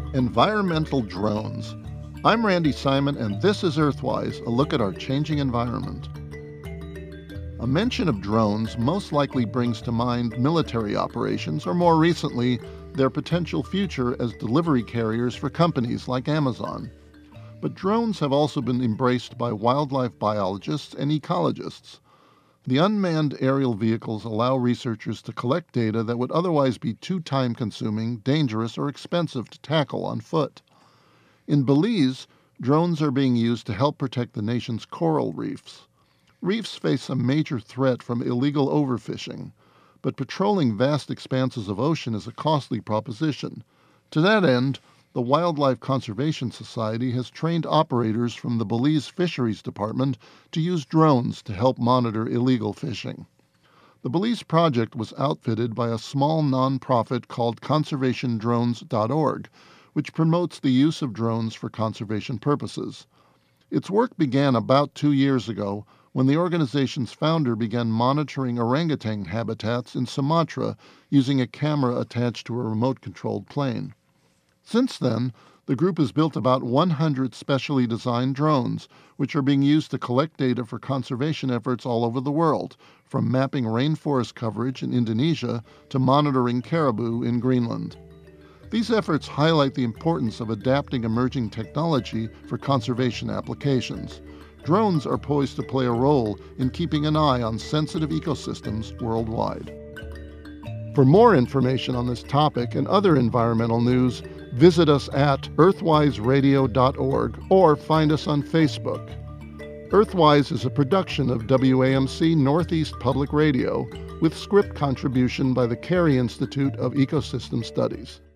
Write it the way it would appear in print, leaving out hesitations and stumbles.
Environmental drones. I'm Randy Simon, and this is Earthwise, a look at our changing environment. A mention of drones most likely brings to mind military operations, or more recently, their potential future as delivery carriers for companies like Amazon. But drones have also been embraced by wildlife biologists and ecologists. The unmanned aerial vehicles allow researchers to collect data that would otherwise be too time-consuming, dangerous, or expensive to tackle on foot. In Belize, drones are being used to help protect the nation's coral reefs. Reefs face a major threat from illegal overfishing, but patrolling vast expanses of ocean is a costly proposition. To that end, the Wildlife Conservation Society has trained operators from the Belize Fisheries Department to use drones to help monitor illegal fishing. The Belize project was outfitted by a small nonprofit called ConservationDrones.org, which promotes the use of drones for conservation purposes. Its work began about 2 years ago when the organization's founder began monitoring orangutan habitats in Sumatra using a camera attached to a remote-controlled plane. Since then, the group has built about 100 specially designed drones, which are being used to collect data for conservation efforts all over the world, from mapping rainforest coverage in Indonesia to monitoring caribou in Greenland. These efforts highlight the importance of adapting emerging technology for conservation applications. Drones are poised to play a role in keeping an eye on sensitive ecosystems worldwide. For more information on this topic and other environmental news, visit us at earthwiseradio.org or find us on Facebook. Earthwise is a production of WAMC Northeast Public Radio with script contribution by the Carey Institute of Ecosystem Studies.